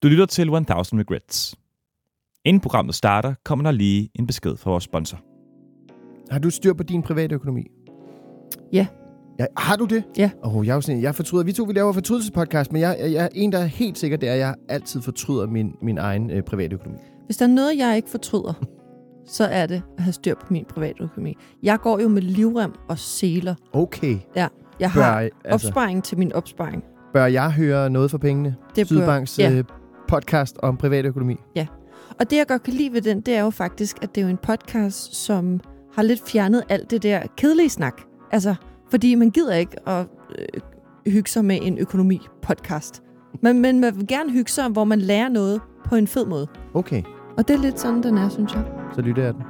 Du lytter til 1000 Regrets. Inden programmet starter, kommer der lige en besked fra vores sponsor. Har du styr på din private økonomi? Ja. Har du det? Ja. Jeg fortryder. Vi to vi laver fortrydelsespodcast, men jeg er en, der er helt sikker, det er, at jeg altid fortryder min egen private økonomi. Hvis der er noget, jeg ikke fortryder, så er det at have styr på min private økonomi. Jeg går jo med livrem og seler. Okay. Ja, jeg har opsparing til min opsparing. Bør jeg høre noget for pengene? Det Sydbanks podcast om privat økonomi. Ja. Og det, jeg godt kan lide ved den, det er jo faktisk, at det er jo en podcast, som har lidt fjernet alt det der kedelige snak. Altså, fordi man gider ikke at hygge sig med en økonomi-podcast. Men man vil gerne hygge sig, hvor man lærer noget på en fed måde. Okay. Og det er lidt sådan, den er, synes jeg. Så lytter jeg den.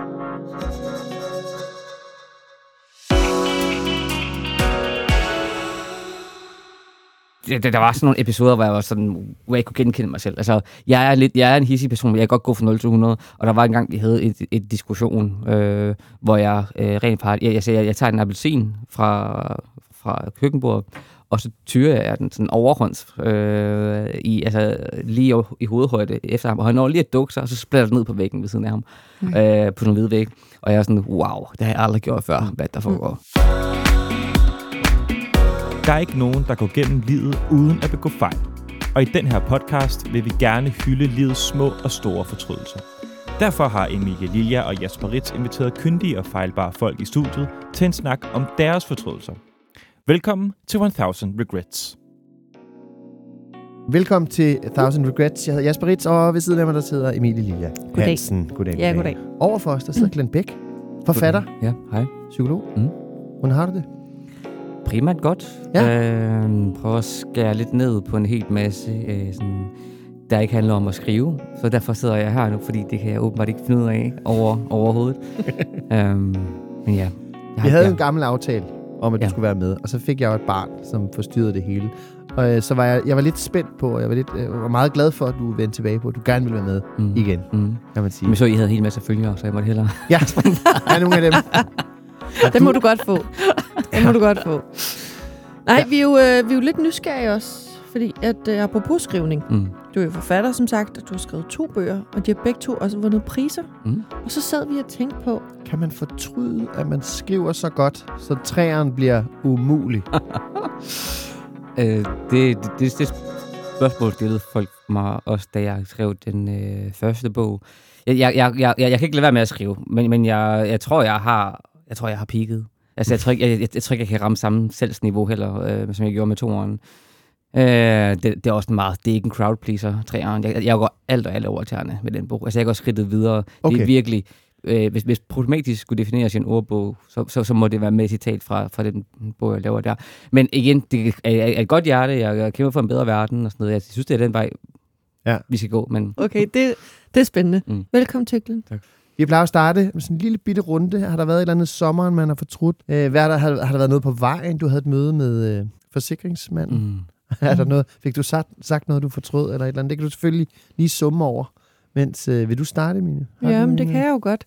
Der var sådan nogle episoder, hvor jeg var sådan, hvor jeg kunne genkende mig selv. Altså, jeg er en hissig person, men jeg kan godt gå fra 0 til 100. Og der var engang, vi havde et diskussion, hvor jeg rent faktisk, jeg sagde, jeg tager en appelsin fra køkkenbordet, og så tyrer jeg den sådan overhånds lige i hovedhøjde efter ham. Og han når lige at dukke sig, og så splatter den ned på væggen ved siden af ham, på den hvide væg. Og jeg er sådan, wow, det har jeg aldrig gjort før, hvad der foregår. Der er ikke nogen, der går gennem livet uden at begå fejl. Og i den her podcast vil vi gerne hylde livets små og store fortrydelser. Derfor har Emilie Lilja og Jesper Ritz inviteret kyndige og fejlbare folk i studiet til en snak om deres fortrydelser. Velkommen til 1000 Regrets. Velkommen til 1000 Regrets. Jeg hedder Jesper Ritz, og ved siden af mig, der sidder Emilie Lilja Hansen. Goddag. Ja, goddag. Overfor os, der sidder Glenn Bæk, forfatter, Ja, hej. psykolog. Hvordan har du det? Primært godt. Ja. Prøver at skære lidt ned på en hel masse, der ikke handler om at skrive. Så derfor sidder jeg her nu, fordi det kan jeg åbenbart ikke finde ud af overhovedet. Men ja. Vi havde en gammel aftale om, at du skulle være med, og så fik jeg jo et barn, som forstyrrede det hele. Og så var jeg var lidt spændt på, og jeg var meget glad for, at du vendte tilbage på, at du gerne ville være med igen, kan man sige. Men så I havde en hel masse følgere, så jeg måtte hellere. Ja, der er nogle af dem. Den må du godt få. Nej, vi er jo lidt nysgerrige også, fordi at apropos skrivning, du er jo forfatter, som sagt, og du har skrevet 2 bøger, og de har begge 2 også vundet priser. Og så sad vi og tænkte på, kan man fortryde, at man skriver så godt, så træeren bliver umulig? Det spørgsmål stillede folk mig også, da jeg skrev den første bog. Jeg kan ikke lade være med at skrive, men jeg tror, jeg har peaket. Altså, jeg tror ikke, jeg kan ramme samme selvsniveau heller, som jeg gjorde med 2'eren. Det er også meget, det er ikke en crowd pleaser, 3'eren. Jeg går alt og alt over tæerne med den bog. Altså, jeg går skridtet videre. Okay. Det er virkelig, hvis problematisk skulle defineres i en ordbog, så må det være med citat fra den bog, jeg laver der. Men igen, det er et godt hjerte. Jeg kæmper for en bedre verden og sådan noget. Jeg synes, det er den vej, vi skal gå. Men okay, det er spændende. Velkommen til, Glenn. Tak. Vi plejer at starte med sådan en lille bitte runde. Har der været et eller andet sommeren, man har fortrudt? Har der været noget på vejen? Du havde et møde med forsikringsmanden. Er der noget? Fik du sagt noget, du fortrød? Eller et eller andet? Det kan du selvfølgelig lige summe over. Mens, vil du starte, Emilie? Men det kan jeg jo godt.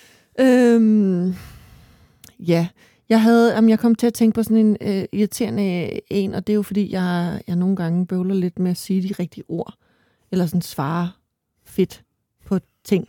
Ja. Jeg kom til at tænke på sådan en irriterende en, og det er jo fordi, jeg nogle gange bøvler lidt med at sige de rigtige ord. Eller sådan svare fedt på ting.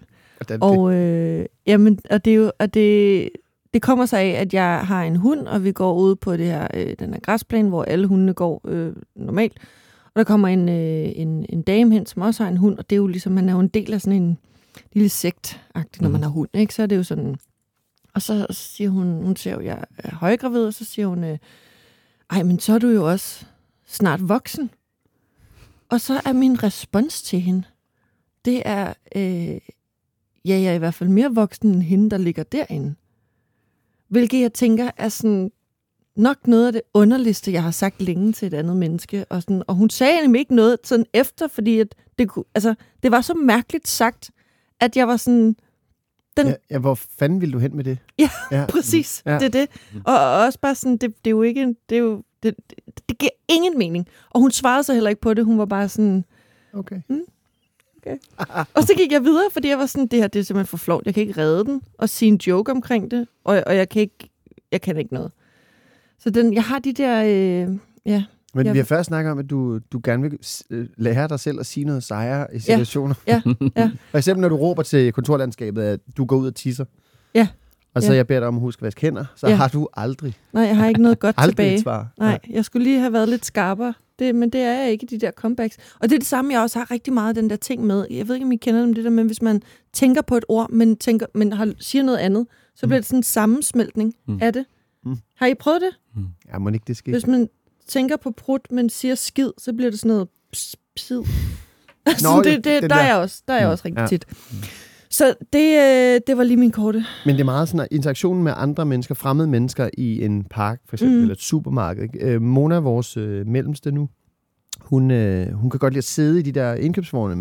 Det kommer sig af, at jeg har en hund, og vi går ud på den her græsplæne, hvor alle hundene går normalt. Og der kommer en dame hen, som også har en hund, og det er jo ligesom, man er jo en del af sådan en lille sekt-agtig, når man har hund, ikke? Så er det jo sådan. Og så siger hun ser jo, jeg er højgravid, og så siger hun, men så er du jo også snart voksen. Og så er min respons til hende, det er, jeg er i hvert fald mere voksen end hende, der ligger derinde. Hvilket jeg tænker er sådan nok noget af det underligste, jeg har sagt længe til et andet menneske. Og hun sagde nemlig ikke noget sådan efter, fordi at det var så mærkeligt sagt, at jeg var sådan. Hvor fanden ville du hen med det? Ja, præcis. Ja. Det er det. Og også bare sådan, det er jo ikke, det giver ingen mening. Og hun svarede så heller ikke på det. Hun var bare sådan. Okay. Okay. Og så gik jeg videre, fordi jeg var sådan, det her det er simpelthen for flovt. Jeg kan ikke redde den og sige en joke omkring det, og jeg kan ikke noget. Så jeg har de der, Men vi har først snakket om, at du gerne vil lære dig selv at sige noget sejre i situationer. Ja. For eksempel, når du råber til kontorlandskabet, at du går ud og tisser. Ja. Og så jeg beder dig om at huske at vaske hænder, så har du aldrig. Nej, jeg har ikke noget godt aldrig tilbage. Et svar. Nej, jeg skulle lige have været lidt skarpere. Men det er jeg ikke, de der comebacks. Og det er det samme, jeg også har rigtig meget den der ting med. Jeg ved ikke, om I kender dem, det der, men hvis man tænker på et ord, men siger noget andet, så bliver det sådan en sammensmeltning af det. Har I prøvet det? Ja, må ikke det ske. Hvis man tænker på prut, men siger skid, så bliver det sådan noget psid. Altså, der er jeg også rigtig tit. Så det var lige min korte. Men det er meget sådan, at interaktionen med andre mennesker, fremmede mennesker i en park, for eksempel, eller et supermarked. Ikke? Mona, vores mellemste nu, hun kan godt lide at sidde i de der indkøbsvogne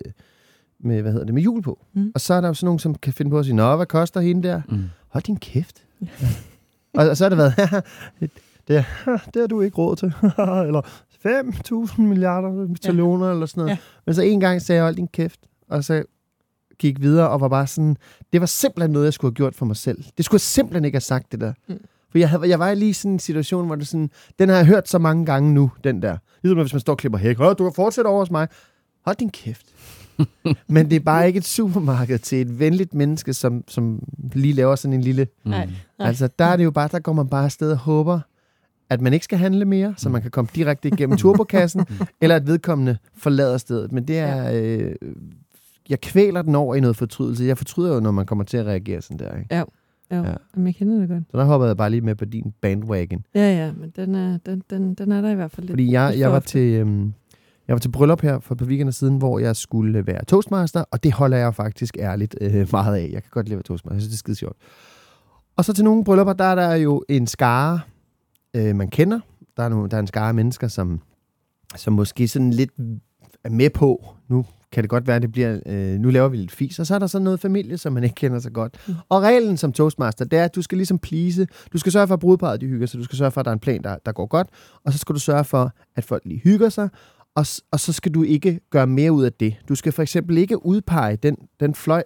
med hjul på. Og så er der jo sådan nogen, som kan finde på at sige, nå, hvad koster hende der? Hold din kæft. Ja. Og så har det været, det har du ikke råd til. Eller 5.000 milliarder talloner, eller sådan noget. Ja. Men så en gang sagde jeg, hold din kæft. Og så gik videre og var bare sådan, det var simpelthen noget, jeg skulle have gjort for mig selv. Det skulle jeg simpelthen ikke have sagt, det der. For jeg var lige i sådan en situation, hvor det sådan, den har jeg hørt så mange gange nu, den der. Ligesom hvis man står og klipper hæk. Du kan fortsætte over hos mig. Hold din kæft. Men det er bare ikke et supermarked til et venligt menneske, som lige laver sådan en lille... Nej. Altså, der er det jo bare, der går man bare afsted og håber, at man ikke skal handle mere, så man kan komme direkte igennem turbokassen, eller at vedkommende forlader stedet. Men det er... jeg kvæler den over i noget fortrydelse. Jeg fortryder jo, når man kommer til at reagere sådan der, ikke? Ja. Men jeg kender det godt. Så der hoppede jeg bare lige med på din bandwagon. Ja, men den er der i hvert fald lidt. Fordi jeg var til bryllup her for et par weekender siden, hvor jeg skulle være toastmaster, og det holder jeg faktisk ærligt meget af. Jeg kan godt lide at være toastmaster. Jeg synes, det er skide sjovt. Og så til nogle bryllupper, der er der jo en skare, man kender. Der er en skare af mennesker, som måske sådan lidt er med på. Nu kan det godt være, at det bliver, nu laver vi lidt fis. Og så er der sådan noget familie, som man ikke kender så godt. Og reglen som toastmaster, det er, at du skal ligesom please. Du skal sørge for, at brudeparret de hygger sig. Du skal sørge for, at der er en plan, der går godt. Og så skal du sørge for, at folk lige hygger sig. Og så skal du ikke gøre mere ud af det. Du skal for eksempel ikke udpege den fløj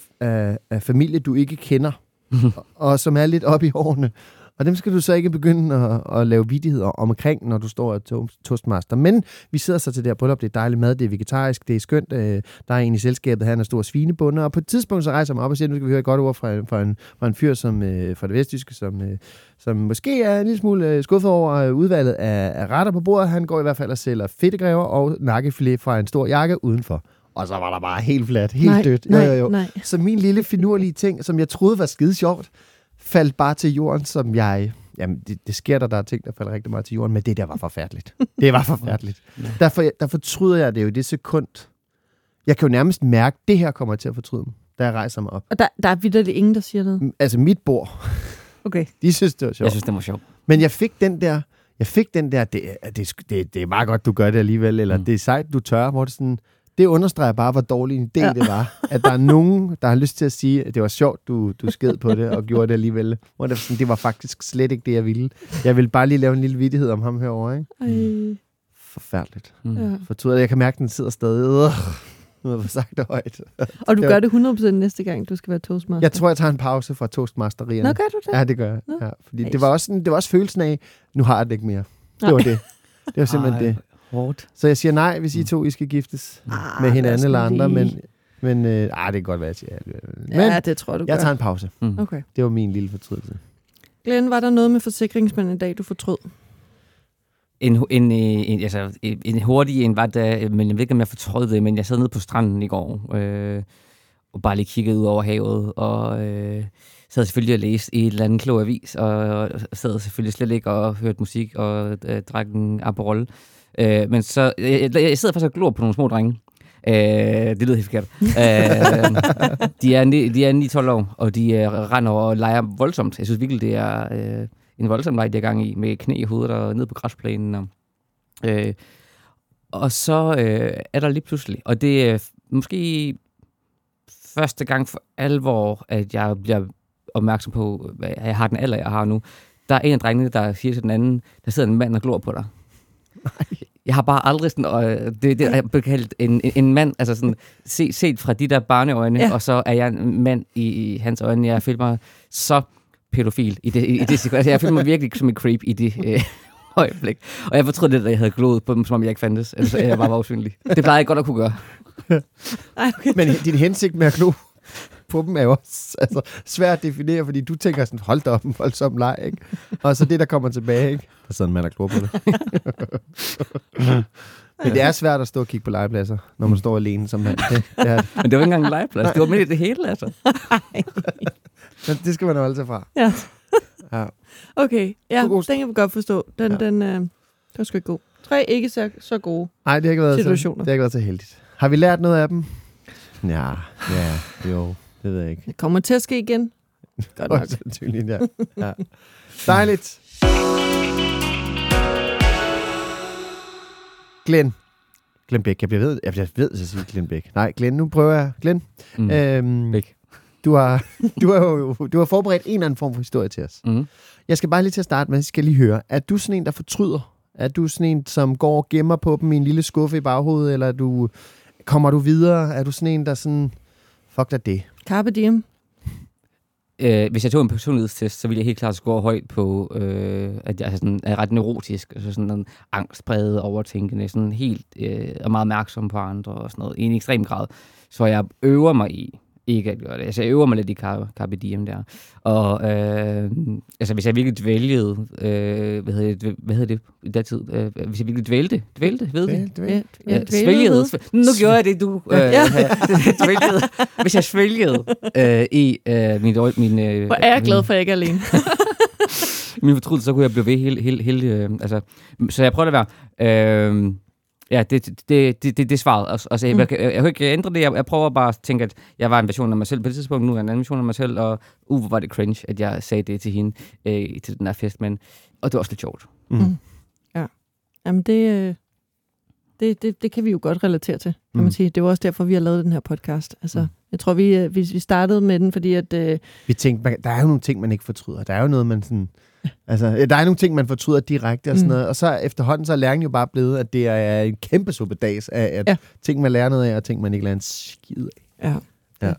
af familie, du ikke kender, og som er lidt oppe i årene. Og dem skal du så ikke begynde at lave vittigheder omkring, når du står og toastmaster. Men vi sidder så til det her bryllup, det er dejlig mad, det er vegetarisk, det er skønt. Der er en i selskabet, han er stor svinebonde, og på et tidspunkt så rejser jeg mig op og siger, nu skal vi høre et godt ord fra en fyr fra det vestjyske, som måske er en lille smule skuffet over udvalget af retter på bordet. Han går i hvert fald og sælger fedtegræver og nakkefilet fra en stor jakke udenfor. Og så var der bare helt fladt, helt dødt. Nej. Så min lille finurlige ting, som jeg troede var skide sjovt, faldt bare til jorden, som jeg... Jamen, det sker der er ting, der falder rigtig meget til jorden, men det der var forfærdeligt. Det var forfærdeligt. Der fortryder jeg det jo i det sekund. Jeg kan jo nærmest mærke, at det her kommer til at fortryde mig, da jeg rejser mig op. Og der er vitterligt ingen, der siger noget? Altså, mit bord. Okay. De synes, det var sjovt. Jeg synes, det var sjovt. Men jeg fik den der... Det er meget godt, du gør det alligevel, eller det er sejt, du tør, hvor det sådan... Det understreger bare, hvor dårlig en idé det var. At der er nogen, der har lyst til at sige, at det var sjovt, du sked på det og gjorde det alligevel. Hvor det var faktisk slet ikke det, jeg ville. Jeg ville bare lige lave en lille vittighed om ham herovre, ikke? Forfærdeligt. Fortryder jeg kan mærke, at den sidder stadig. Nu har jeg sagt det højt. Og du gør det 100% næste gang, du skal være toastmaster? Jeg tror, jeg tager en pause fra toastmasterierne. Nå, gør du det? Ja, det gør jeg. Ja, fordi det var også følelsen af, nu har jeg det ikke mere. Det var det. Det var simpelthen det. Hårdt. Så jeg siger nej, hvis I to I skal giftes med hinanden eller andre, men det kan godt være, jeg siger. Men det tror du gør. Jeg tager en pause. Okay. Det var min lille fortrydelse. Glenn, var der noget med forsikringsmanden i dag, du fortrød? En hurtig en var da, men jeg ved ikke, om jeg fortrød det, men jeg sad nede på stranden i går, og bare lige kiggede ud over havet, og sad selvfølgelig og læste i et eller andet klog avis, og sad selvfølgelig slet ikke og hørte musik, og drak en Aperol. Men så, jeg sidder faktisk og glor på nogle små drenge. Det lyder helt forkert. De er 9-12 år, og de render og leger voldsomt. Jeg synes virkelig, det er en voldsom leg, de er gang i, med knæ i hovedet og ned på græsplænen. Og så er der lige pludselig, og det er måske første gang for alvor, at jeg bliver opmærksom på, at jeg har den alder, jeg har nu. Der er en af drengene, der siger til den anden, der sidder en mand og glor på dig. Jeg har bare aldrig sådan, det er bekaldt en mand, altså sådan, set fra de der barneøjne, og så er jeg en mand i hans øjne. Jeg føler mig så pædofil i det sekund. Altså, jeg føler mig virkelig som en creep i det øjeblik. Og jeg fortrød det, da jeg havde gloet på dem, som om jeg ikke fandtes. Altså, jeg bare var usynlig. Det plejede jeg godt at kunne gøre. Ej, okay. Men din hensigt med at glo på dem er jo også svært at definere, fordi du tænker sådan, hold da op, en voldsom leg, ikke? Og så det, der kommer tilbage, ikke? Der sidder en mand, der glor på det. Men det er svært at stå og kigge på legepladser, når man står alene som mand. Det er det. Men det var ikke engang en legeplads. Det var midt i det hele, altså. Men det skal man holde sig fra. Ja. Ja. Okay, ja, God. den kan vi godt forstå. Den var sgu ikke god. 3 ikke så gode. Nej, det har ikke været Situationer. det har ikke været så heldigt. Har vi lært noget af dem? Ja, jo, det ved jeg ikke. Det kommer til at ske igen. Godt nok. Sandsynligt, ja. Dejligt. Glenn Bæk. Jeg ved, at jeg siger Glenn Bæk. Nej, Glenn, nu prøver jeg. Glenn. Bæk. Du har forberedt en eller anden form for historie til os. Mm. Jeg skal bare lige til at starte med, jeg skal lige høre. Er du sådan en, der fortryder? Er du sådan en, som går og gemmer på dem i en lille skuffe i baghovedet? Eller kommer du videre? Er du sådan en, der sådan, fuck da det? Carpe diem. Hvis jeg tog en personlighedstest, så ville jeg helt klart score højt på, at jeg er ret neurotisk, altså sådan en angstpræget, overtænkende, sådan helt og meget opmærksom på andre og sådan noget, i en ekstrem grad. Så jeg øver mig i ikke at gøre det. Altså, jeg øver mig lidt i Carpe Diem der. Og altså, hvis jeg virkelig dvælgede, hvad hedder det i den tid? Hvis jeg virkelig dvælte, ved det? Svælgede. Nu gjorde jeg det, du svælgede. Hvis jeg svælgede i min Hvor er jeg glad for, at jeg ikke er alene. min fortrydelse, så kunne jeg blive ved hele altså, så jeg prøver at være ja, det er svaret. Altså, jeg kan ikke ændre det. Jeg prøver bare at tænke, at jeg var en version af mig selv på det tidspunkt, nu er jeg en anden version af mig selv, og hvor var det cringe, at jeg sagde det til hende til den her fest, men og det var også lidt sjovt. Ja. Jamen, det kan vi jo godt relatere til, kan man sige. Det var også derfor, vi har lavet den her podcast. Altså, jeg tror, vi startede med den, fordi at... Vi tænkte, der er jo nogle ting, man ikke fortryder. Der er jo noget, man sådan... Altså, der er nogle ting, man fortryder direkte og sådan noget. Og så efterhånden, så er læringen jo bare blevet, at det er en kæmpe suppedags af, at ting, man lærer noget af, og ting, man ikke lærer en skid af. Ja.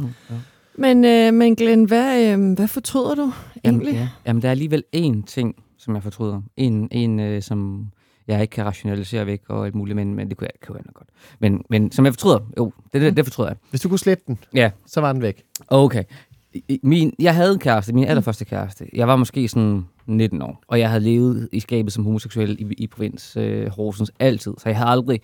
Men Glenn, hvad fortryder du egentlig? Jamen, der er alligevel én ting, som jeg fortryder. En som jeg ikke kan rationalisere væk og alt muligt, men det kunne jeg nok godt. Men som jeg fortryder, det fortryder jeg. Hvis du kunne slette den, så var den væk. Okay. Jeg havde en kæreste, min allerførste kæreste. Jeg var måske sådan 19 år, og jeg havde levet i skabet som homoseksuel i provins Horsens altid. Så jeg havde aldrig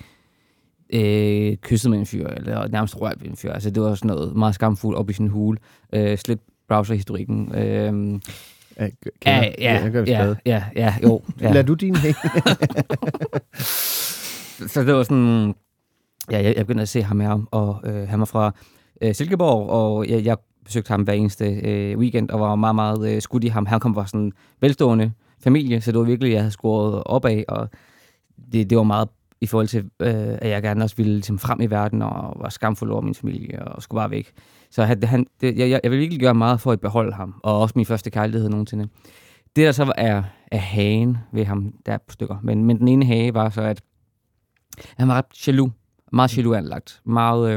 kysset med en fyr, eller nærmest rørt ved en fyr. Altså, det var sådan noget meget skamfuldt op i sin hule. Slet browserhistorikken. Jo. Lad du din hænge? Så det var sådan... Ja, jeg begyndte at se ham her, og han var fra Silkeborg, og jeg besøgte ham hver eneste weekend, og var meget, meget skudt i ham. Han kom fra sådan en velstående familie, så det var virkelig, jeg havde scoret opad, og det var meget i forhold til, at jeg gerne også ville ligesom, frem i verden, og var skamfuld over min familie, og skulle bare væk. Så jeg ville virkelig gøre meget for at beholde ham, og også min første kærlighed nogensinde. Det der så er hagen ved ham, der er på stykker, men den ene hage var så, at han var ret jaloux, meget jaloux anlagt, meget...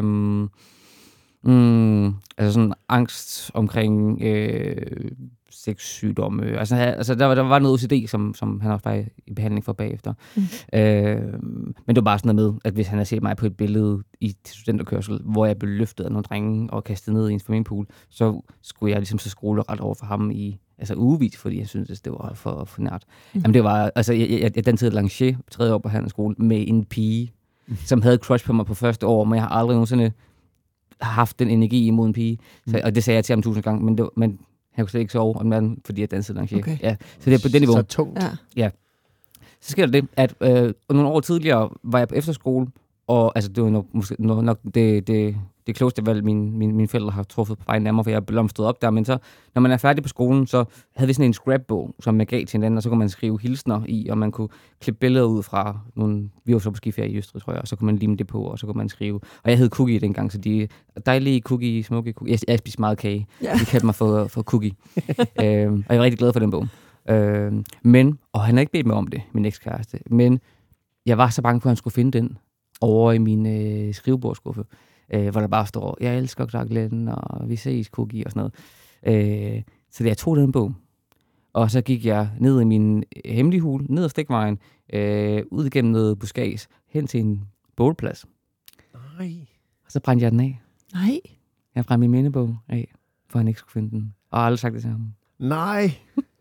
altså sådan angst omkring sexsygdomme. Altså der var noget OCD, som han også var i behandling for bagefter. Men det var bare sådan noget med, at hvis han havde set mig på et billede i studenterkørsel, hvor jeg blev løftet af nogle drenge og kastet ned i en swimmingpool, så skulle jeg ligesom så skrue ret over for ham i ugevis, fordi jeg syntes, det var for nært. Jamen det var, altså jeg den tid Lanché, 3. år på handelsskole, med en pige, som havde crush på mig på første år, men jeg har aldrig nogensinde haft den energi imod en pige. Så, og det sagde jeg til ham 1000 gange, men han kunne slet ikke sove om natten, fordi jeg dansede Lanché. Okay. Ja, så det er på det niveau. Så tungt. Ja. Så sker der det, at nogle år tidligere var jeg på efterskole, og altså, det var nok det klogeste valg, mine forældre har truffet på vejen af mig, for jeg blomstrede op der. Men så, når man er færdig på skolen, så havde vi sådan en scrapbog, som man gav til hinanden, og så kunne man skrive hilsner i, og man kunne klippe billeder ud fra nogle... Vi var så på skiferie i Østrig, tror jeg, og så kunne man lime det på, og så kunne man skrive... Og jeg hed Cookie dengang, så de dejlige cookie, smukke cookie... Jeg spiste meget kage. Ja. De kaldte mig for Cookie. Og jeg var rigtig glad for den bog. Og han har ikke bedt mig om det, min ekskæreste. Men jeg var så bange for, at han skulle finde den over i min skrivebordsskuffe. Hvor der bare står, jeg elsker dig, Glenn, og vi ses, Cookie, og sådan noget. Så jeg tog den bog, Og så gik jeg ned i min hemmelige hule, ned ad stikvejen, ud igennem noget buskads, hen til en bålplads. Nej. Og så brændte jeg den af. Nej. Jeg brændte min mindebog af, for han ikke skulle finde den. Og jeg har aldrig sagt det til ham. Nej.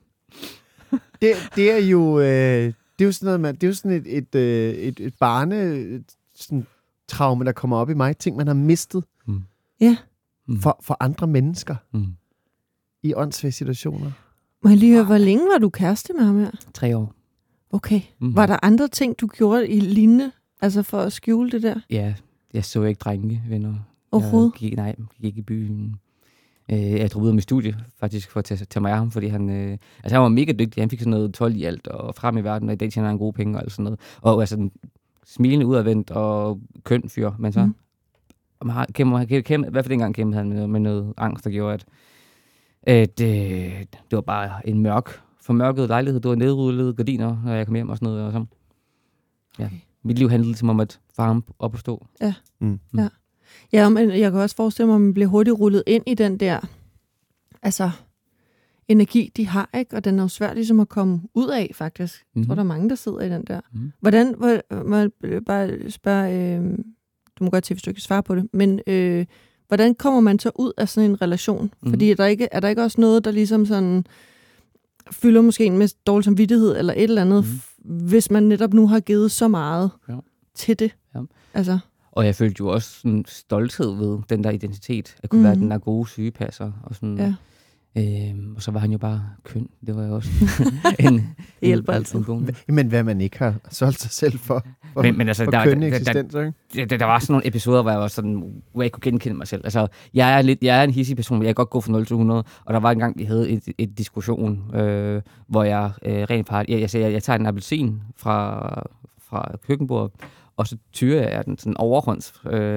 det er jo... det er jo sådan noget, det er jo sådan et barne... Sådan traume, der kommer op i mig. Ting, man har mistet Ja. for andre mennesker Mm. i åndssvage situationer. Må jeg lige høre, hvor længe var du kæreste med ham her? 3 år. Okay. Mhm. Var der andre ting, du gjorde i lignende, altså for at skjule det der? Ja, jeg så ikke venner. Overhovedet? Jeg gik ikke i byen. Jeg drog ud af mit studie, faktisk, for at tage mig af ham, fordi han var mega dygtig. Han fik sådan noget 12 i alt, og frem i verden, og i dag tjener han gode penge og alt sådan noget. Og altså, smilende udadvendt og køn fyr, men så... I hvert fald dengang kæmpede han med noget angst, der gjorde, at det var bare en formørket lejlighed. Det var nedrullede gardiner, når jeg kom hjem og sådan noget. Og så. Ja. Okay. Mit liv handlede som om at få ham op at stå. Ja. Ja. Ja, men jeg kan også forestille mig, at man bliver hurtigt rullet ind i den der energi, de har, ikke? Og den er jo svært ligesom at komme ud af, faktisk. Jeg tror, der er mange, der sidder i den der. Hvordan, må jeg bare spørge, du må godt til, hvis du ikke svare på det, men hvordan kommer man så ud af sådan en relation? Fordi er der ikke også noget, der ligesom sådan fylder måske en med dårlig samvittighed eller et eller andet, hvis man netop nu har givet så meget til det? Ja. Altså. Og jeg følte jo også sådan stolthed ved den der identitet, at kunne være den der gode sygepasser og sådan. Ja. Mm. Og så var han jo bare køn. Det var jo også det hjælper altid. Men hvad man ikke har solgt sig selv for men altså, kønne eksistenser, ikke? Der var sådan nogle episoder, hvor jeg var sådan, hvor jeg kunne genkende mig selv. Altså, jeg er en hissig person, men jeg kan godt gå fra 0 til 100. Og der var engang, vi havde et diskussion, hvor jeg rent faktisk, jeg sagde, jeg tager en appelsin fra køkkenbordet, og så tyrer jeg den sådan overhånds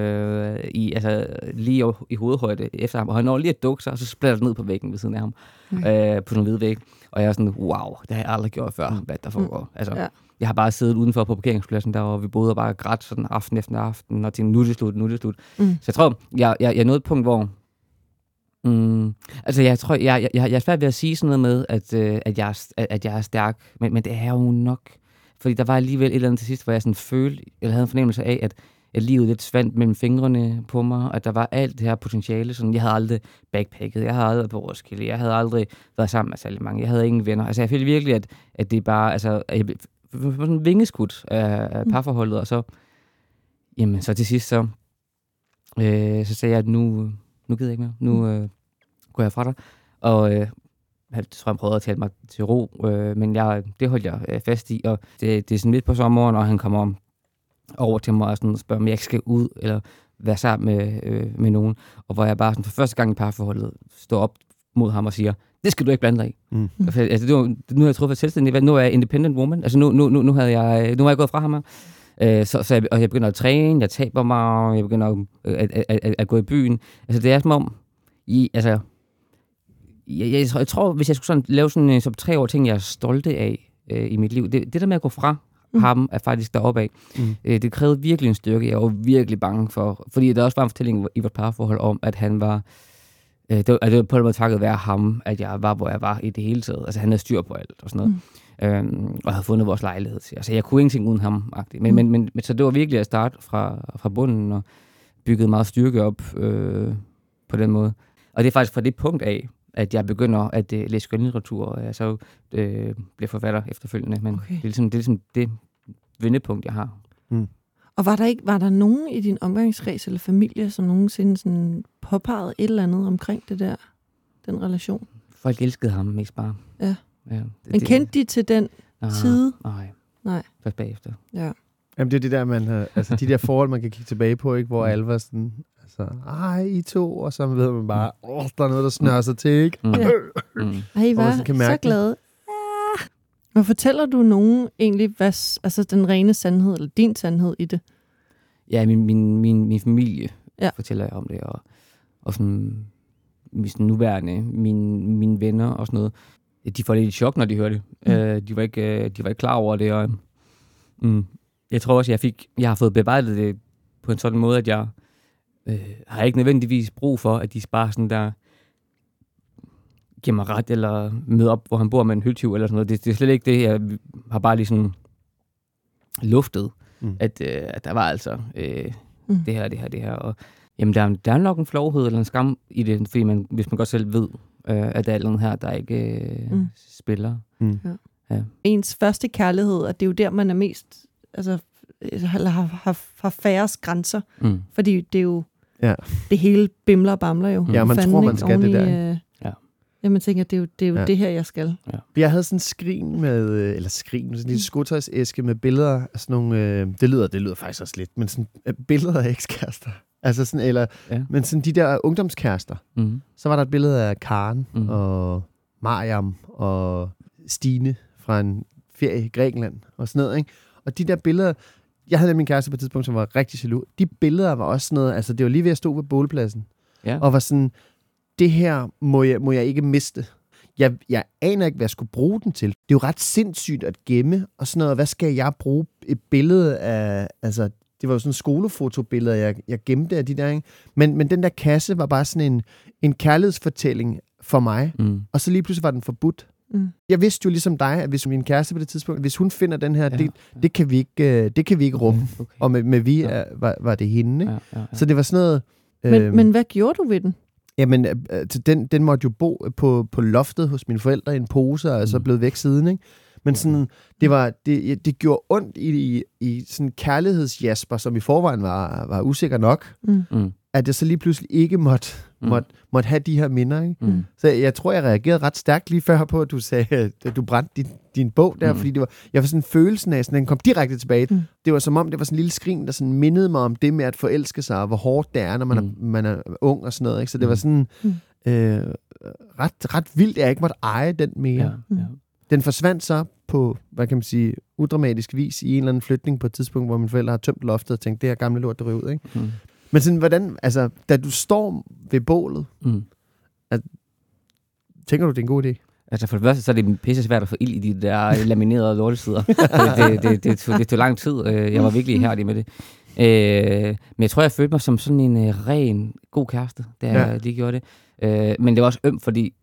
lige i hovedhøjde efter ham, og han når lige at dukke sig, og så splatter det ned på væggen ved siden af ham, på den hvide væg. Og jeg er sådan, wow, det har jeg aldrig gjort før, hvad der foregår. Altså, jeg har bare siddet udenfor på parkeringspladsen der, og vi boede og bare grædt sådan aften efter aften, og tænkte, nu er det slut. Så jeg tror, jeg nåede et punkt, hvor jeg tror, jeg er svært ved at sige sådan noget med, at jeg er stærk, men det er jo nok. Fordi der var alligevel et eller andet til sidst, hvor jeg sådan følte, eller havde en fornemmelse af, at livet lidt svandt mellem fingrene på mig, og at der var alt det her potentiale. Sådan, jeg havde aldrig backpacket, jeg havde aldrig på Roskilde, jeg havde aldrig været sammen med særlig mange, jeg havde ingen venner. Altså jeg følte virkelig, at det bare, altså, jeg var sådan vingeskudt af parforholdet, og så, jamen, så til sidst, så sagde jeg, at nu gider jeg ikke mere, nu går jeg fra dig, og jeg tror, han prøvede at tale mig til ro, men det holdt jeg fast i, og det er sådan lidt på sommeren, og han kommer over til mig og sådan spørger, om jeg ikke skal ud, eller være sammen med nogen, og hvor jeg bare sådan for første gang i parforholdet står op mod ham og siger, det skal du ikke blande dig i. Altså, nu har jeg truffet selvstændig, nu er jeg independent woman, altså nu har jeg gået fra ham her, og jeg begynder at træne, jeg taber mig, og jeg begynder at gå i byen, altså det er som om, jeg tror, hvis jeg skulle sådan lave sådan en 3 år ting, jeg er stolte af i mit liv, det der med at gå fra ham, er faktisk deroppe af. Det krævede virkelig en styrke. Jeg var virkelig bange for, fordi der også var en fortælling i vores parforhold om, at han var, det var på en måde takket være ham, at jeg var, hvor jeg var i det hele taget. Altså han havde styr på alt og sådan noget. Og havde fundet vores lejlighed til. Altså jeg kunne ingenting uden ham. Men så det var virkelig at starte fra bunden og byggede meget styrke op på den måde. Og det er faktisk fra det punkt af, at jeg begynder at læse skønlitteratur, og jeg så bliver forfatter efterfølgende. Men det er ligesom det vendepunkt, jeg har. Og var der nogen i din omgangskreds eller familie, som nogensinde sådan påpegede et eller andet omkring det der, den relation? Folk elskede ham mest bare. Ja. Men kendte de til den side? Nej. Først bagefter. Ja. Jamen det er det der, man altså de der forhold, man kan kigge tilbage på, ikke, hvor alle var sådan, altså, I to, og så ved man bare, der er noget, der snører sig til, ikke? I var så glade. Men fortæller du nogen egentlig, altså den rene sandhed, eller din sandhed i det? Ja, min familie fortæller jeg om det, og sådan, min nuværende, mine venner og sådan noget. De får lidt i chok, når de hører det. De var ikke klar over det, og jeg tror også, jeg har fået bearbejdet det på en sådan måde, at jeg har ikke nødvendigvis brug for, at de bare sådan der giver mig ret, eller møde op, hvor han bor med en hyldtyv, eller sådan noget. Det er slet ikke det, jeg har bare lige sådan luftet, at der var altså det her. Og jamen, der er nok en flovhed eller en skam i det, fordi hvis man godt selv ved, at der er noget her, der ikke spiller. Ja. Ens første kærlighed, og det er jo der, man er mest, altså, har færrest grænser. Fordi det er jo, det hele bimler og bamler jo. Ja, man tror, man skal det der. Ja, man tænker, det er jo det her, jeg skal. Ja. Jeg havde sådan en skrin sådan en lille skotøjsæske med billeder af sådan nogle, det lyder faktisk også lidt, men sådan billeder af ekskærester. Altså sådan, men sådan de der ungdomskærester. Så var der et billede af Karen og Mariam og Stine fra en ferie i Grækenland og sådan noget, ikke? Og de der billeder, jeg havde min kæreste på et tidspunkt, som var rigtig jaloux. De billeder var også sådan noget, altså det var lige ved at stå ved bålpladsen. Ja. Og var sådan, det her må jeg ikke miste. Jeg aner ikke, hvad jeg skulle bruge den til. Det er jo ret sindssygt at gemme og sådan noget. Hvad skal jeg bruge et billede af, altså det var jo sådan skolefotobilleder, jeg gemte af de der, ikke? Men den der kasse var bare sådan en kærlighedsfortælling for mig. Og så lige pludselig var den forbudt. Jeg vidste jo ligesom dig, at hvis min kæreste på det tidspunkt, hvis hun finder den her, det kan vi ikke rumme. Okay. Og med vi var det hende, ikke? Ja. Så det var sådan noget. Men hvad gjorde du ved den? Jamen, den måtte jo bo på loftet hos mine forældre i en pose, og er så blevet væk siden, ikke? Men sådan, det gjorde ondt i sådan kærlighedsjasper, som i forvejen var usikker nok, at jeg så lige pludselig ikke måtte have de her minder, ikke? Så jeg tror, jeg reagerede ret stærkt lige før på, at du sagde, at du brændte din bog der, fordi jeg var sådan følelsen af, sådan, den kom direkte tilbage. Det var som om, det var sådan en lille skrin, der sådan mindede mig om det med at forelske sig, og hvor hårdt det er, når man er ung og sådan noget, ikke? Så det var sådan ret vildt, at jeg ikke måtte eje den mere. Ja. Den forsvandt så på, hvad kan man sige, udramatisk vis i en eller anden flytning på et tidspunkt, hvor mine forældre har tømt loftet og tænkt, det her gamle lort, der ryger ud, ikke? Men sådan, hvordan, altså, da du står ved bålet, tænker du, det er en god idé? Altså for det første, så er det pisse svært at få ild i de der laminerede lortesider. Det tog lang tid. Jeg var virkelig ihærdig med det. Men jeg tror, jeg følte mig som sådan en ren, god kæreste, da jeg lige gjorde det. Men det var også ømt, fordi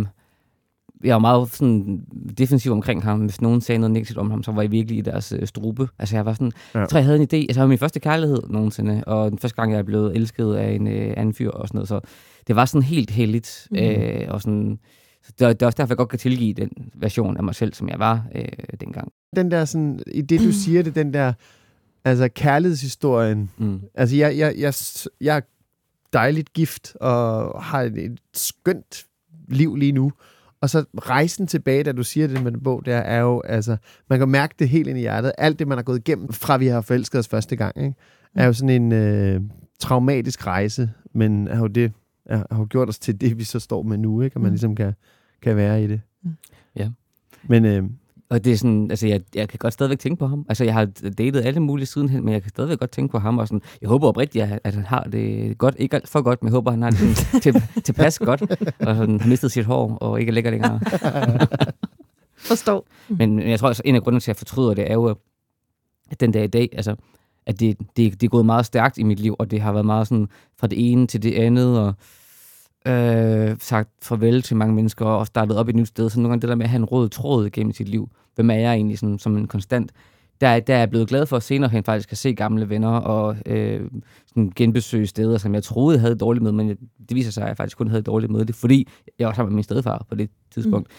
jeg var meget sådan defensiv omkring ham. Hvis nogen sagde noget negativt om ham, så var jeg virkelig i deres strube. Altså jeg var sådan, jeg tror, jeg havde en idé. Altså det var min første kærlighed nogensinde, og den første gang, jeg blev elsket af en anden fyr og sådan noget. Så det var sådan helt heldigt. Og sådan, det er også derfor, jeg godt kan tilgive den version af mig selv, som jeg var dengang. Den der sådan, i det du siger det, den der, altså kærlighedshistorien. Altså jeg er dejligt gift, og har et skønt liv lige nu. Og så rejsen tilbage, da du siger det med den bog, der er jo, altså, man kan mærke det helt ind i hjertet. Alt det, man har gået igennem, fra vi har forelsket os første gang, ikke? Er jo sådan en traumatisk rejse, men har jo gjort os til det, vi så står med nu, ikke? Og man ligesom kan være i det. Ja. Men og det er sådan, altså jeg kan godt stadigvæk tænke på ham. Altså jeg har datet alle mulige sidenhen, men jeg kan stadigvæk godt tænke på ham. Og sådan, jeg håber oprigtigt, at han har det godt. Ikke alt for godt, men jeg håber, han har det tilpas godt. Og han har mistet sit hår, og ikke ligger længere. Forstår. Men jeg tror også, en af grundene til, at jeg fortryder det, er jo, at den dag i dag, altså, at det er gået meget stærkt i mit liv, og det har været meget sådan fra det ene til det andet, og sagt farvel til mange mennesker, og startet op et nyt sted. Så nogle gange det der med at have en rød tråd gennem sit liv. Hvem er jeg egentlig sådan, som en konstant? Der er jeg blevet glad for at senere hen faktisk kan se gamle venner og sådan genbesøge steder, som jeg troede, jeg havde dårligt med, men det viser sig, at jeg faktisk kun havde dårligt med det, fordi jeg var sammen med min stedfar på det tidspunkt.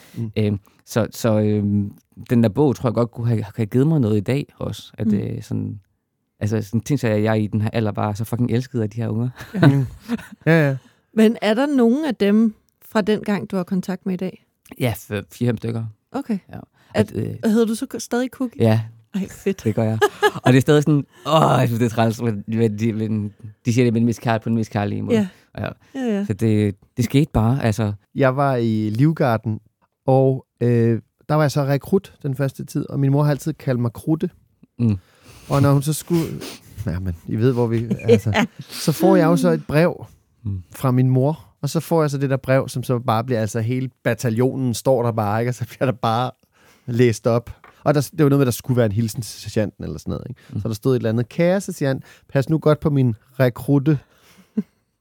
Så den der bog, tror jeg godt kunne have givet mig noget i dag også. At sådan, altså sådan ting, så jeg i den her alder bare så fucking elskede af de her unger. Ja. Men er der nogen af dem fra den gang, du har kontakt med i dag? Ja, 4-5 stykker. Okay. Ja. Hedder du så stadig Cookie? Ja. Ej, fedt. Det gør jeg. Og det er stadig sådan, jeg synes, det er træls, men de siger det med på den mest kærlige måde. Ja. Så det skete bare, altså. Jeg var i Livgarden, og der var jeg så rekrut den første tid, og min mor har altid kaldt mig Krutte. Og når hun så skulle, men I ved, hvor vi, altså, så får jeg jo så et brev fra min mor, og så får jeg så det der brev, som så bare bliver, altså hele bataljonen står der bare, ikke? Og så bliver der bare læst op. Og det var noget med, der skulle være en hilsen til sergeanten eller sådan noget, ikke? Så der stod et eller andet, kære sergeant, pas nu godt på min rekrutte.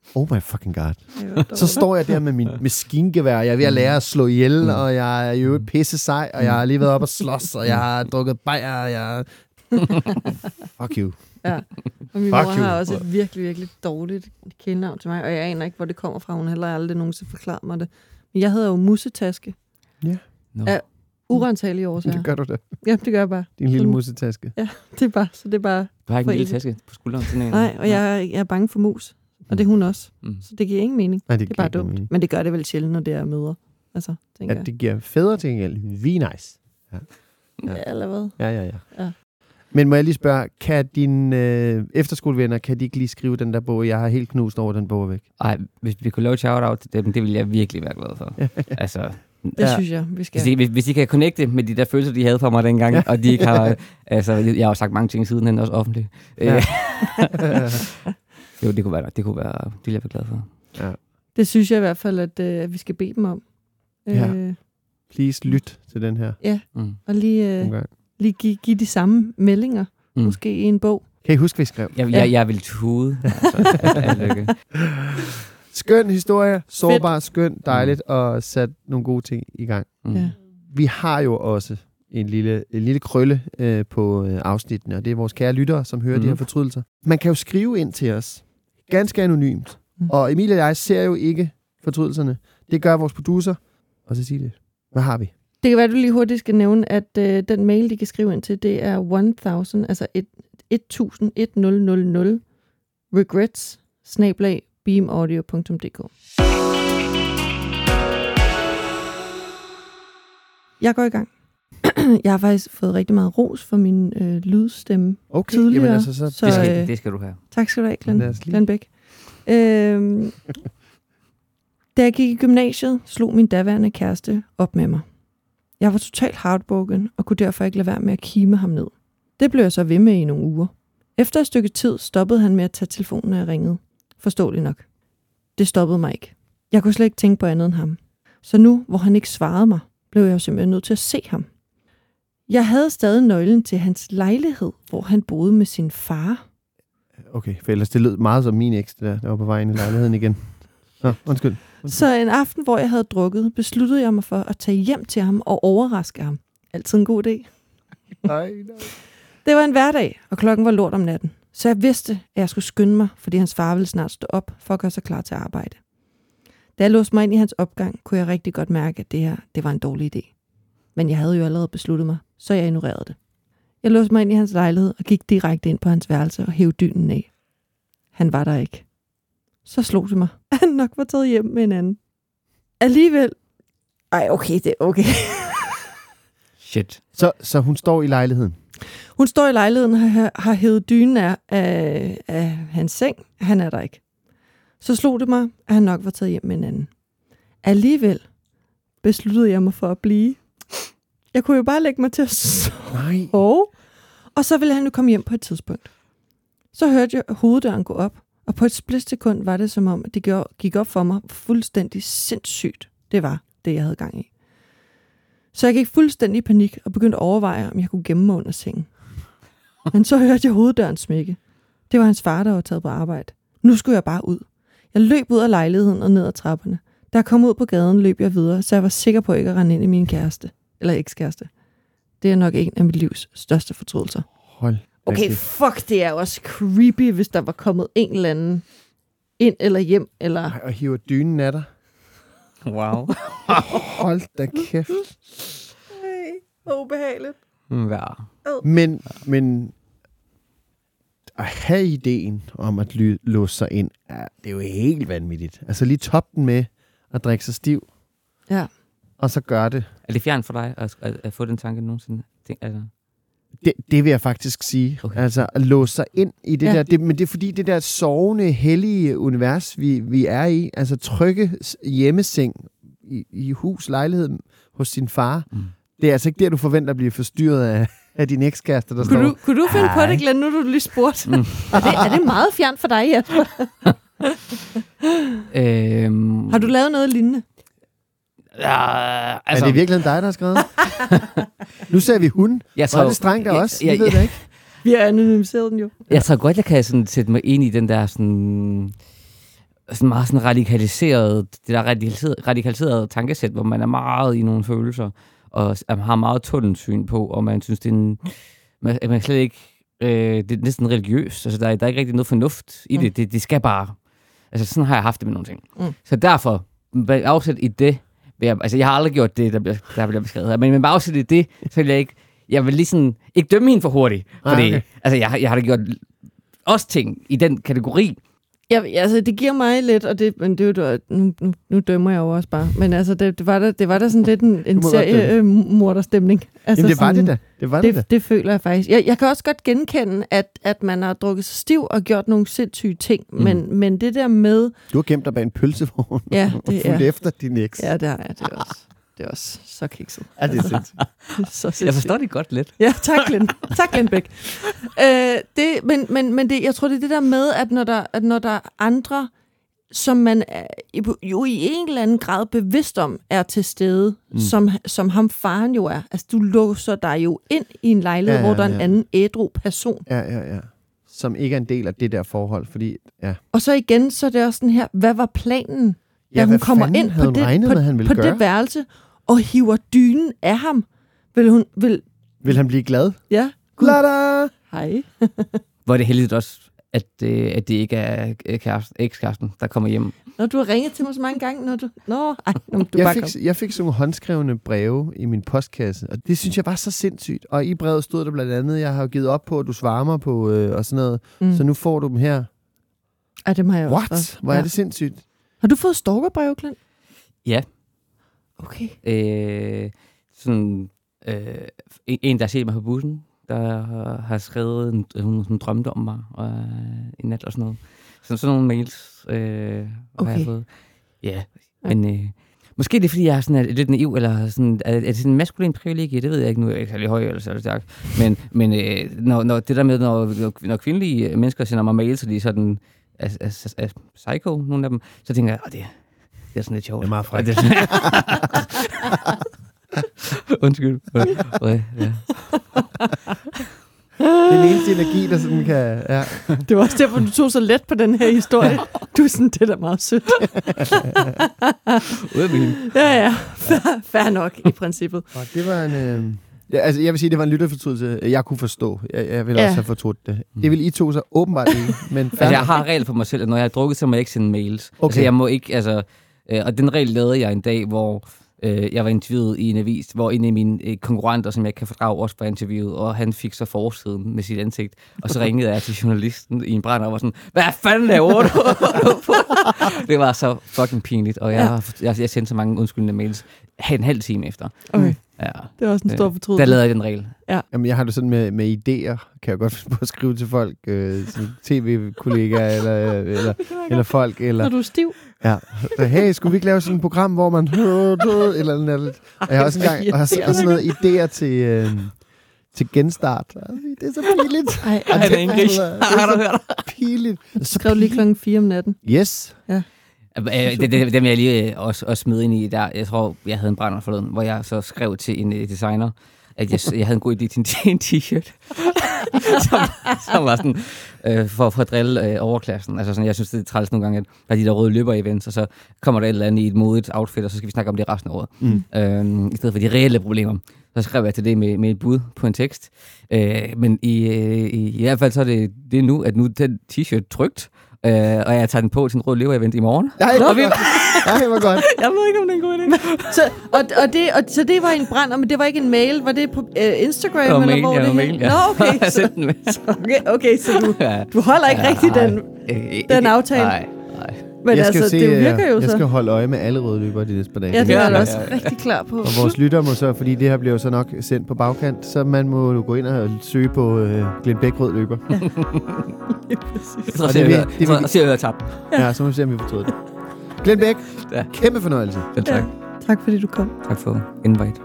Oh my fucking god. Så står jeg der med min maskingevær, jeg er ved at lære at slå ihjel, og jeg er jo pisse sej, og jeg har lige været op og slås, og jeg har drukket bajer, og jeg... Fuck you. Ja, og min mor har også et virkelig, virkelig dårligt kælenavn til mig, og jeg aner ikke, hvor det kommer fra. Hun heller aldrig nogensinde forklaret mig det. Men jeg hedder jo Musetaske. Ja. Af urensagelige årsager. Det gør du da. Ja, det gør jeg bare. Din lille musetaske. Ja, det er bare... Du har ikke en lille taske på skulderen? Sådan en. Nej, og jeg er bange for mus. Og det er hun også. Så det giver ingen mening. Nej, det er bare dumt. Mening. Men det gør det vel sjældent, når det er møder. Altså, tænker jeg. Det giver fædre til gengæld. Vi nice. Ja, eller hvad? Ja. Men må jeg lige spørge, kan dine efterskolevenner, kan de ikke lige skrive den der bog? Jeg har helt knust over den bog væk. Nej, hvis vi kunne lave et shout-out til dem, det ville jeg virkelig være glad for. Altså, det synes jeg, vi skal. Hvis de kan connecte med de der følelser, de havde for mig dengang, og de ikke har... Altså, jeg har jo sagt mange ting siden, hen også offentligt. Ja. Jo, det kunne være, det ville jeg være glad for. Ja. Det synes jeg i hvert fald, at vi skal bede dem om. Ja. Please lyt til den her. Ja, og lige give de samme meldinger, måske i en bog. Kan I huske, hvad I skrev? Jeg vil tude. Altså, skøn historie, sårbar, skøn, dejligt, og sat nogle gode ting i gang. Ja. Vi har jo også en lille krølle på afsnittene, og det er vores kære lyttere, som hører de her fortrydelser. Man kan jo skrive ind til os, ganske anonymt. Og Emilie og jeg ser jo ikke fortrydelserne. Det gør vores producer. Og Cecilie, hvad har vi? Det kan være, du lige hurtigt skal nævne, at den mail, de kan skrive ind til, det er 1000, altså 1000 regrets@beamaudio.dk. Jeg går i gang. Jeg har faktisk fået rigtig meget ros for min lydstemme tidligere. Jamen altså, så det skal du have. Tak skal du have, Glenn Bæk. Da jeg gik i gymnasiet, slog min daværende kæreste op med mig. Jeg var totalt heartbroken og kunne derfor ikke lade være med at kime ham ned. Det blev jeg så ved med i nogle uger. Efter et stykke tid stoppede han med at tage telefonen, når jeg ringede. Forståeligt nok. Det stoppede mig ikke. Jeg kunne slet ikke tænke på andet end ham. Så nu, hvor han ikke svarede mig, blev jeg jo simpelthen nødt til at se ham. Jeg havde stadig nøglen til hans lejlighed, hvor han boede med sin far. Okay, for ellers det lød meget som min eks, der var på vej ind i lejligheden igen. Nå, undskyld. Så en aften, hvor jeg havde drukket, besluttede jeg mig for at tage hjem til ham og overraske ham. Altid en god idé. Nej. Det var en hverdag, og klokken var lort om natten. Så jeg vidste, at jeg skulle skynde mig, fordi hans far ville snart stå op for at gøre sig klar til arbejde. Da jeg låste mig ind i hans opgang, kunne jeg rigtig godt mærke, at det var en dårlig idé. Men jeg havde jo allerede besluttet mig, så jeg ignorerede det. Jeg låste mig ind i hans lejlighed og gik direkte ind på hans værelse og hævde dynen af. Han var der ikke. Så slog det mig, at han nok var taget hjem med en anden. Alligevel... Ej, okay, det er okay. Shit. Så hun står i lejligheden? Hun står i lejligheden og har hævet dynen af hans seng. Han er der ikke. Så slog det mig, at han nok var taget hjem med en anden. Alligevel besluttede jeg mig for at blive. Jeg kunne jo bare lægge mig til at sove. Og så ville han jo komme hjem på et tidspunkt. Så hørte jeg hoveddøren gå op, og på et splitsekund var det som om, at det gik op for mig fuldstændig sindssygt. Det var det, jeg havde gang i. Så jeg gik fuldstændig i panik og begyndte at overveje, om jeg kunne gemme mig under sengen. Men så hørte jeg hoveddøren smække. Det var hans far, der var taget på arbejde. Nu skulle jeg bare ud. Jeg løb ud af lejligheden og ned ad trapperne. Da jeg kom ud på gaden, løb jeg videre, så jeg var sikker på ikke at rende ind i min kæreste. Eller ekskæreste. Det er nok en af mit livs største fortrydelser. Okay, fuck, det er også creepy, hvis der var kommet en eller anden ind eller hjem, eller... Og hiver dynen af dig. Wow. Hold da kæft. Hvor ubehageligt. Ja. Men at have ideen om at låse sig ind, det er jo helt vanvittigt. Altså lige top den med at drikke sig stiv. Ja. Og så gør det. Er det fjern for dig at få den tanke nogensinde? Altså... Det vil jeg faktisk sige. Okay. Altså at låse sig ind i det der. Men det er fordi det der sovende, hellige univers, vi er i. Altså trygge hjemmeseng i hus, lejlighed hos sin far. Det er altså ikke der, du forventer at blive forstyrret af din ekskæreste, der står... Kunne du finde på det, Glenn, nu du lige spurgt? Er det meget fjern for dig, Jesper? Har du lavet noget lignende? Ja, altså... Er det virkelig dig, der har skrevet? Nu ser vi hunden. Hvor er det strengt af os? Vi ved det ikke. Vi har anonymiseret den jo. Jeg tror godt, jeg kan sådan sætte mig ind i den der sådan... sådan meget sådan radikaliseret, det der radikaliserede tankesæt, hvor man er meget i nogle følelser, og har meget tunnelsyn på, og man synes, det er man slet ikke, det er næsten religiøst, altså der er ikke rigtig noget fornuft i det, det skal bare, altså sådan har jeg haft det med nogle ting. Så derfor, afsæt i det, jeg har aldrig gjort det, der bliver beskrevet her, men bare afsæt i det, så vil jeg vil lige sådan, ikke dømme hende for hurtigt, fordi altså, jeg har da gjort også ting i den kategori. Ja, altså det giver mig lidt, men det er jo, nu dømmer jeg jo også bare, men altså det var da sådan lidt en seriemorderstemning. Altså, jamen, det var det. Det føler jeg faktisk. Jeg kan også godt genkende, at man har drukket sig stiv og gjort nogle sindssyge ting, men det der med... Du har gemt dig bag en pølsevogn og fulgt efter din eks. Ja, det har jeg. Det er også så kikset. Ja, det er sindssygt. Jeg forstår det godt lidt. Ja, tak, Glenn Bæk. Men jeg tror, det er det der med, at når der er andre, som man jo i en eller anden grad bevidst om, er til stede, som ham faren jo er. Altså, du låser dig jo ind i en lejlighed, hvor der er en anden ædru person. Ja. Som ikke er en del af det der forhold, fordi... Ja. Og så igen, så er det også sådan her, hvad var planen, da hun kommer ind på det værelse, og hiver dynen af ham? Vil han blive glad? Ja. Glada! Hej. Hvor er det heldigt også, at det ikke er ekskæresten, der kommer hjem. Når du har ringet til mig så mange gange, Jeg fik sådan nogle håndskrevne breve i min postkasse, og det synes jeg var så sindssygt. Og i brevet stod der blandt andet, jeg har jo givet op på, at du svarer mig på, og sådan noget. Så nu får du dem her. Ja, dem har jeg også. What? Hvor er det sindssygt. Har du fået stalkerbrev, Glenn? Ja. Okay. En, der har set mig på bussen, der har skrevet, hun drømte om mig i nat og sådan noget. Sådan nogle mails har jeg fået. Ja, men måske det er, fordi jeg er sådan lidt naiv, eller sådan, er det sådan en maskulin privilegie? Det ved jeg ikke nu, jeg er ikke særlig høj eller særlig stærk. Men når det der med, når kvindelige mennesker sender mig mails, så de er sådan psycho, nogle af dem, så tænker jeg, det er sådan lidt sjovt. Det er meget frækt. Undskyld. Ja. Den eneste energi, der sådan kan... Ja. Det var også derfor, du tog så let på den her historie. Du er sådan, det er da meget sødt. Ja. Fair nok, i princippet. Og det var en... altså, jeg vil sige, det var en lytterfortrydelse, jeg kunne forstå. Jeg ville også have fortrudt det. Det vil I to så åbenbart ikke, men... Altså, jeg har regel for mig selv, at når jeg har drukket, så må jeg ikke sende mails. Okay. Altså, jeg må ikke... og den regel lavede jeg en dag, hvor... jeg var interviewet i en avis, hvor en af mine konkurrenter, som jeg kan fordrage, også var interviewet, og han fik så forsiden med sit ansigt. Og så ringede jeg til journalisten i en brand og var sådan, hvad fanden laver du? Det var så fucking pinligt, og jeg sendte så mange undskyldende mails en halv time efter. Okay. Ja. Det var også en stor fortrydelse. Der lavede jeg den regel. Ja. Jamen, jeg har det sådan med idéer, kan jeg godt finde på at skrive til folk, som tv-kollegaer eller folk. Eller, når du er stiv. Ja. Så, hey, skulle vi ikke lave sådan et program, hvor man... eller andet. Og jeg har også engang også noget idéer til genstart. Det er så pinligt. Ej, det er Ingrid. Har du hørt det? Pinligt. Skrev lige 4:00 om natten. Yes. Ja. Dem jeg lige også smed ind i der. Jeg tror, jeg havde en brænder forleden, hvor jeg så skrev til en designer, at jeg havde en god idé til en t-shirt, som var sådan, for at drille overklassen. Altså sådan, jeg synes, det er træls nogle gange, at der er de der røde løber-events, og så kommer der et eller andet i et modigt outfit, og så skal vi snakke om det resten af året. I stedet for de reelle problemer. Så skrev jeg til det med et bud på en tekst. Men i hvert fald så er det nu, at nu den t-shirt trykt, og jeg tager den på til en rød løber-event i morgen. Nej, hvor godt. Jeg ved ikke, om det er en god idé. Så det var en brænder, men det var ikke en mail. Var det på Instagram? Det var eller mail, hvor det mail, ja. Nå, okay. Jeg sendte den med. Okay, så du holder ikke rigtig den aftale. Nej. Men altså, det virker jo så. Jeg skal holde øje med alle røde løbere de næste par dage. Ja, det er jeg også rigtig klar på. Og vores lytter må så, fordi det her bliver jo så nok sendt på bagkant, så man må jo gå ind og søge på Glenn Bæk rød løber. Ja, præcis. Så ser vi at tabe. Ja, så må vi se, om vi får troet det. Glenn Bæk, kæmpe fornøjelse. Ja, tak. Tak fordi du kom. Tak for invite.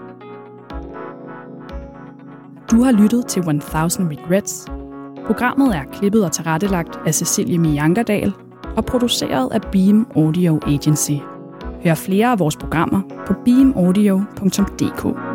Du har lyttet til 1000 Regrets. Programmet er klippet og tilrettelagt af Cecilie Miankerdal og produceret af Beam Audio Agency. Hør flere af vores programmer på beamaudio.dk.